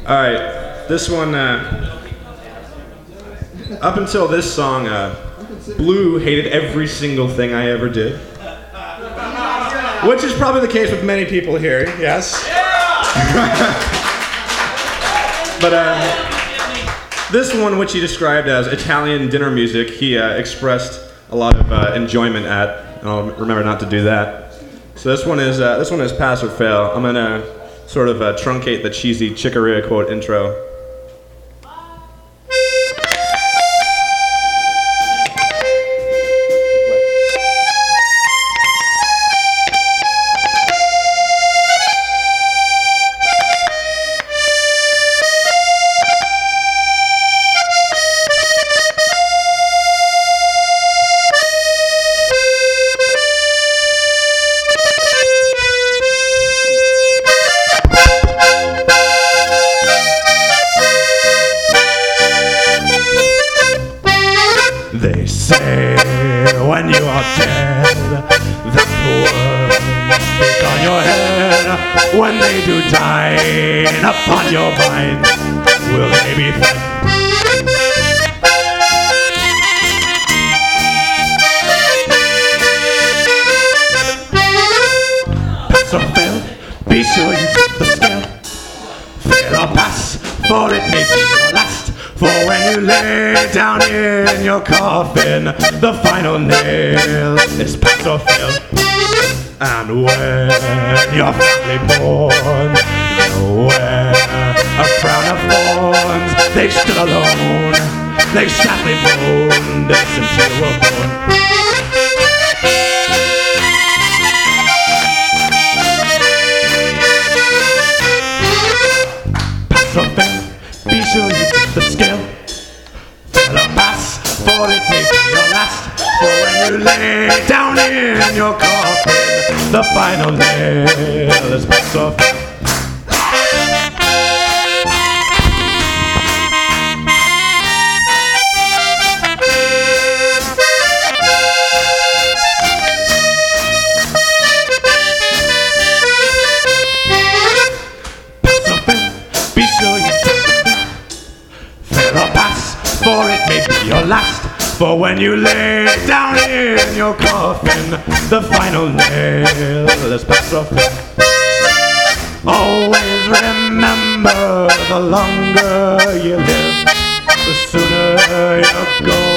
All right, this one. Up until this song, Blue hated every single thing I ever did, which is probably the case with many people here. Yes. But this one, which he described as Italian dinner music, he expressed a lot of enjoyment at. And I'll remember not to do that. So this one is pass or fail. I'm gonna sort of truncate the cheesy Chicorea quote intro. They say when you are dead that the world is on your head. When they do dine upon your mind, will they be fed? Pass or fail, be sure you get the scale. Fail or pass, for it may be your last. For when you lay down in your coffin, the final nail is pass or fail. And when your family mourns, they'll wear a crown of thorns. They stood alone, they sadly moaned since you were born. Pass or fail, be sure you get the scale. Fail or pass, for it may be your last. For when you lay down in your coffin, the final nail is pass or fail. Pass or fail, be sure you take the fail. Fail or pass, for it may be your last. For when you lay down in your coffin, the final nail is pass or fail. Always remember, the longer you live, the sooner you're going.